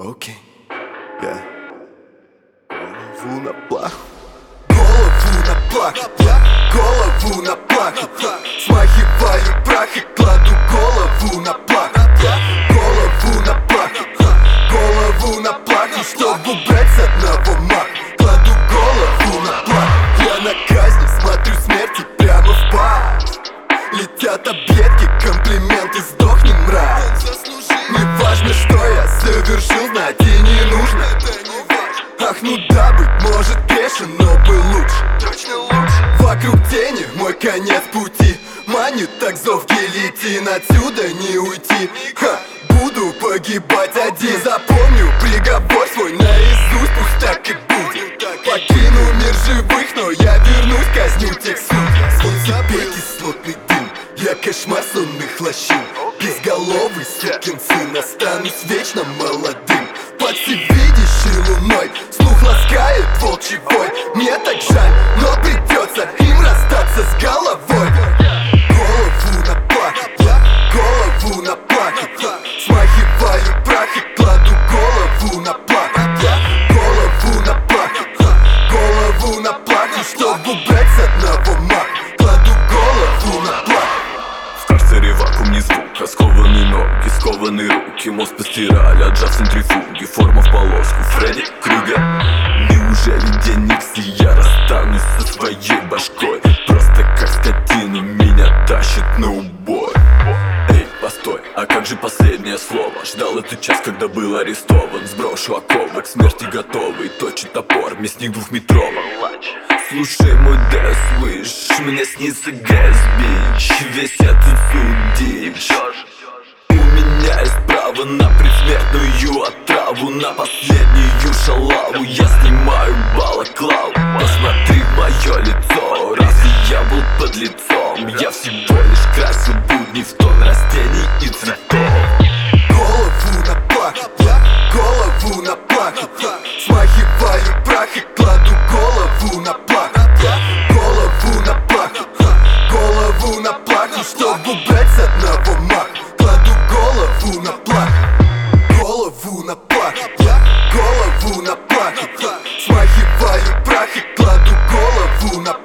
Окей, я голову на плаху, голову на плаху, голову на плаху. Смахиваю прах и кладу голову на плаху, голову на плаху, голову на плаху. Чтобы убрать с одного маха, кладу голову на плаху. Я на казни смотрю смерти прямо в пасть. Летят объедки, комплименты, сдохни, мразь. Не важно, что я совершил, знать и не нужно. Ах, ну да, быть может грешен, но был лучше. Вокруг тени мой конец пути манит, так зов гильотин, отсюда не уйти. Буду погибать один, запомню приговор свой наизусть, пусть так и будет. Покину мир живых, но я вернусь, казню тех судей. Свой себе кислотный дым, я кошмар сонных лощин. Безголовый сукин сын, останусь вечно молодым. Под всевидящей луной слух ласкает волчий вой. Мне так жаль, но придется им расстаться с головой. Голову на плаху, голову на плаху. Смахиваю прах и кладу голову на плаху, голову на плаху, голову на плаху. Чтобы убрать с одного маха, кладу голову на плаху. В карцере вакуум, не звук, а скованы ноги, скованы руки. Мозг постирали, отжав центрифуги. Форма в полоску, Фредди Крюгер. Неужели день Икс, и я расстанусь со своей башкой? Просто как скотину меня тащит на убой. Эй, постой, а как же последнее слово? Ждал этот час, когда был арестован. Сброшу оковы, к смерти готовый. Точит топор, мясник двухметровый. Слушай мой Death Wish, мне снится Гэсбич. Весь этот судич. У меня есть право на предсмертную отраву, на последнюю шалаву. Я снимаю балаклаву, посмотри в мое лицо. Разве я был под лицом? Я всего лишь красил будни в тон растений и цветов. Голову на плаху, голову на плаху. Смахиваю прах и кладу голову на плаху, голову на плаху, голову на плаху. Чтобы убрать с одного маха, кладу голову на плаху, голову на плаху, голову на плаху. Смахиваю прах и кладу голову на плаху.